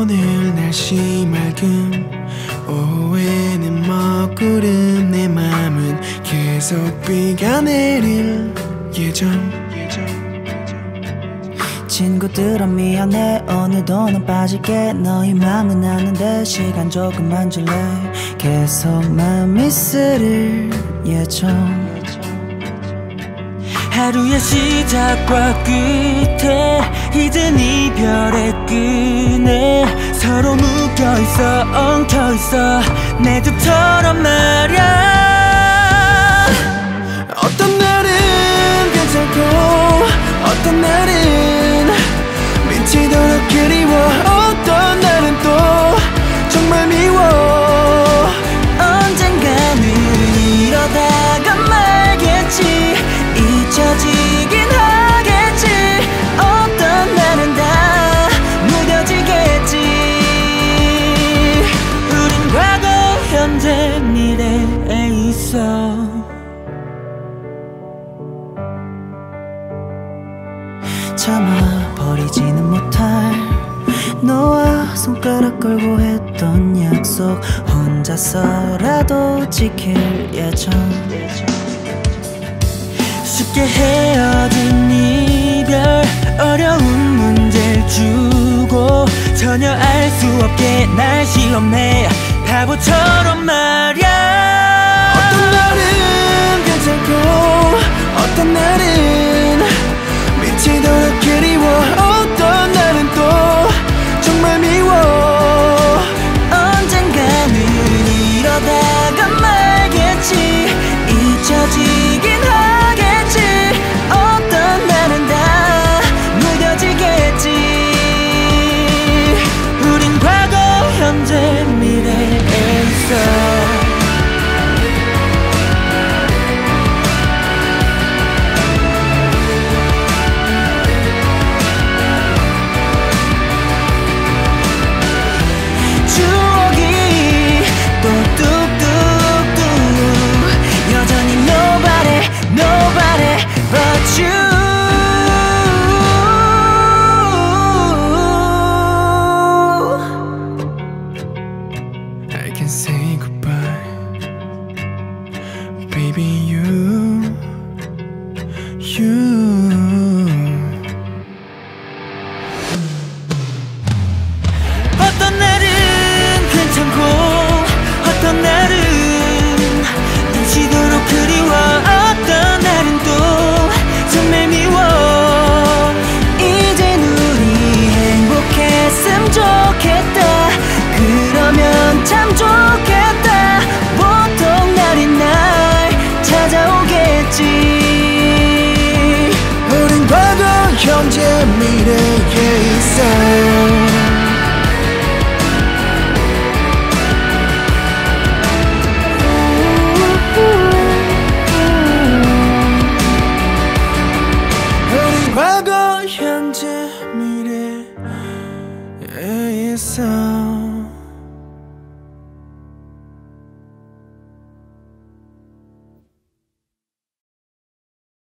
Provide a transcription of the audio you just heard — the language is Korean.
오늘 날씨 맑음 오후에는 먹구름 내 맘은 계속 비가 내릴 예정 친구들아 미안해 오늘도 넌 빠질게 너희 맘은 아는데 시간 조금만 줄래 계속 맘이 쓰릴 예정 하루의 시작과 끝에 이젠 이별의 끈에 서로 묶여있어 엉켜있어 내 두 처럼 말야 어떤 날은 괜찮고 어떤 날은 미치도록 그리워 어떤 날은 또 정말 미워 언젠가는 이러다가 말겠지 잊혀지긴 하겠지 어떤 날은 다 무뎌지겠지 우린 과거 현재 미래에 있어 참아버리지는 못할 너와 손가락 걸고 했던 약속 혼자서라도 지킬 예정 쉽게 헤어진 이별 어려운 문제를 주고 전혀 알 수 없게 날 시험해 바보처럼 말야 어떤 날은 괜찮고 어떤 날은 미치도록 그리워 어떤 날은 또 정말 미워 언젠가는 이러다가 말겠지 잊혀지긴 하겠지 어떤 날은 다 무뎌지겠지 우린 과거 현재 미래에 있어 I can say goodbye baby you 어떤 날은 괜찮고 어떤 날은 미치도록 그리워 어떤 날은 또 정말 미워 이젠 우리 행복했으면 좋겠다 그러면 참 좋겠다 보통 날인 날 찾아오겠지 우린 과거 현재 미래에 있어 과거 현재 미래에 있어